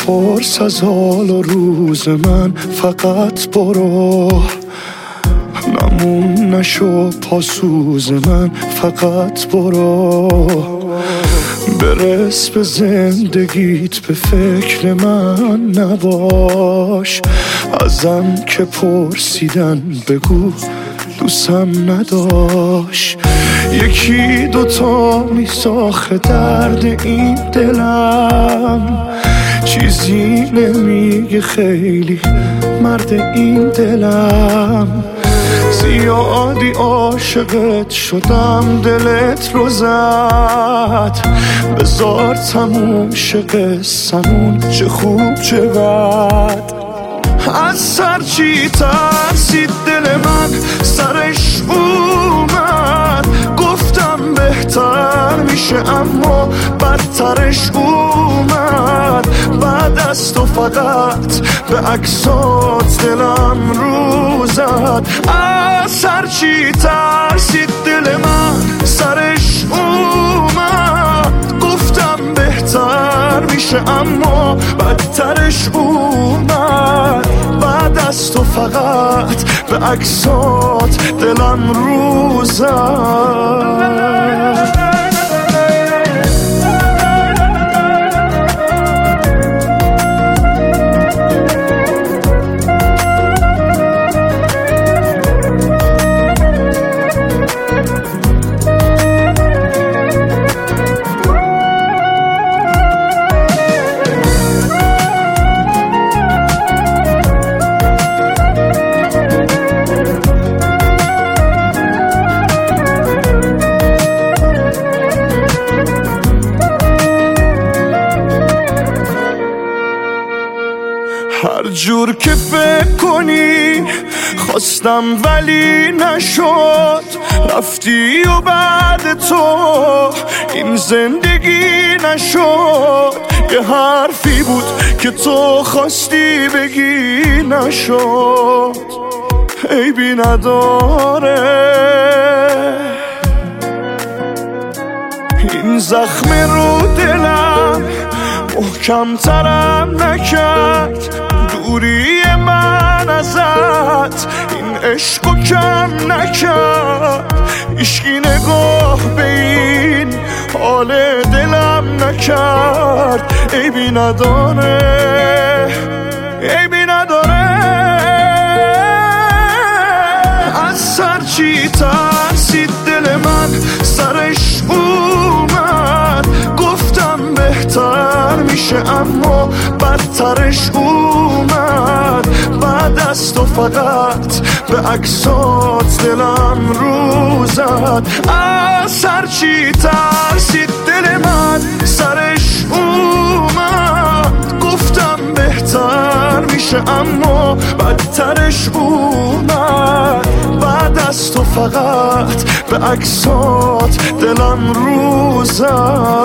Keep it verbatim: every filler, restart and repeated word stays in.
نپرس از حال و روز من، فقط برو. نمون نشو پاسوز من، فقط برو. برس به زندگیت، به فکر من نباش. ازم که پرسیدن بگو دوستم نداشت. یکی دوتا میساخه درد این دلم، چیزی نمیگه خیلی مرد این دلم. زیادی عاشقت شدم دلت رو زد، بذار تموم شه قصمون، چه خوب چقدر. از سر چی ترسید دل من، سرش اومد. گفتم بهتر میشه اما بدترش اومد. بعد از تو فقط به عکسات دلم رو زد. از سر چی ترسید دل من، سرش اومد. گفتم بهتر میشه اما بدترش اومد. بعد از تو فقط به عکسات دلم رو زد. هر جور که فکر کنی خواستم ولی نشد. رفتی و بعد تو این زندگی نشد. یه حرفی بود که تو خواستی بگی نشد. عیبی نداره این زخم رو دلم محکم ترم نکرد. دوری من ازت این عشقو کم نکرد. عشقی نگاه به این حال دلم نکرد. عیبی نداره، عیبی نداره. از سر چی ترسید دل من، سرش اومد. گفتم بهتر میشه اما بدترش اومد. بعد از تو فقط به عکسات دلم رو زد. از سر چی ترسید دل من، سرش اومد. گفتم بهتر میشه اما بدترش اومد. بعد از تو فقط به عکسات دلم رو زد.